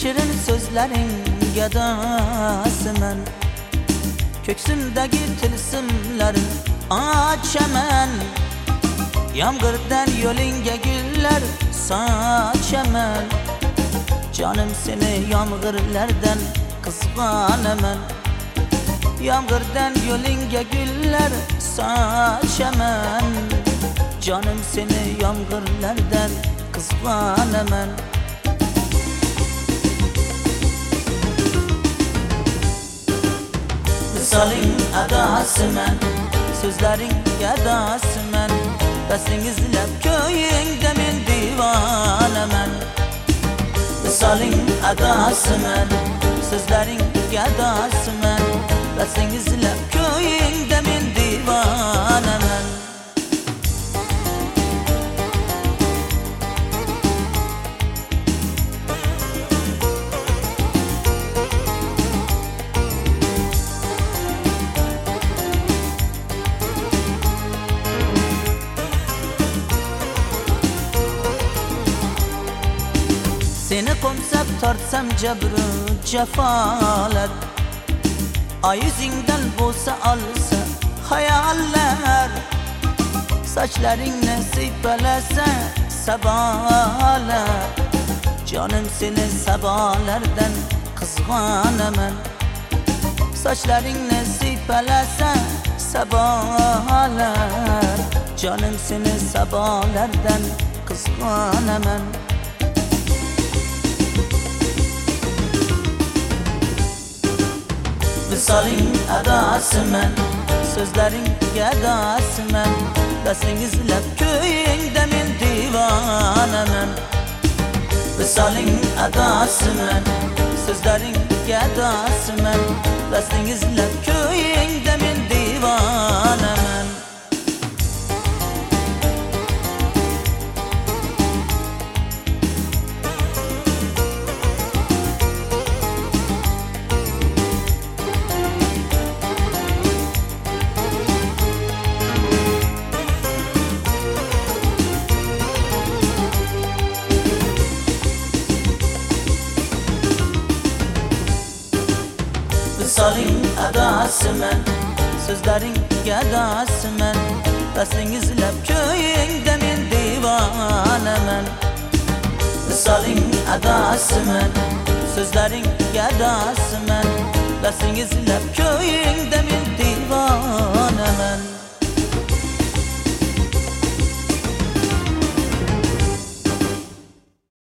Shirin so'zlaring gadosiman, ko'ksimdagi tilsimlarin ochaman. Yomg'irdan yo'lingga gullar sochaman. Jonim seni yomg'irlardan qizg'onaman. Yomg'irdan yo'lingga gullar sochaman. Jonim seni yomg'irlardan qizg'onaman. Misoling adosiman, so'zlaring gadosiman. Dastingiz izlab ko'yingda men divonaman. Misoling adosiman, so'zlaring gadosiman. Dastingiz izlab ko'yingda men divonaman. Seni qo'msab tortsam jabru jafolar, oyizingdan bo'lsa olsa xayollar. Sochlaringni siypalasa sabolar, jonim seni sabolardan qizg'onaman. Sochlaringni siypalasa sabolar, jonim seni sabolardan qizg'onaman. Misoling adosiman, so'zlaring gadosiman. Dastingiz izlab ko'yingda men divonaman. Misoling adosiman, so'zlaring gadosiman. Dastingiz izlab ko'yingda men divonaman. Misoling adosiman, so'zlaring gadosiman. Dastingiz izlab ko'yingda men divonaman. Misoling adosiman, so'zlaring gadosiman. Dastingiz izlab ko'yingda men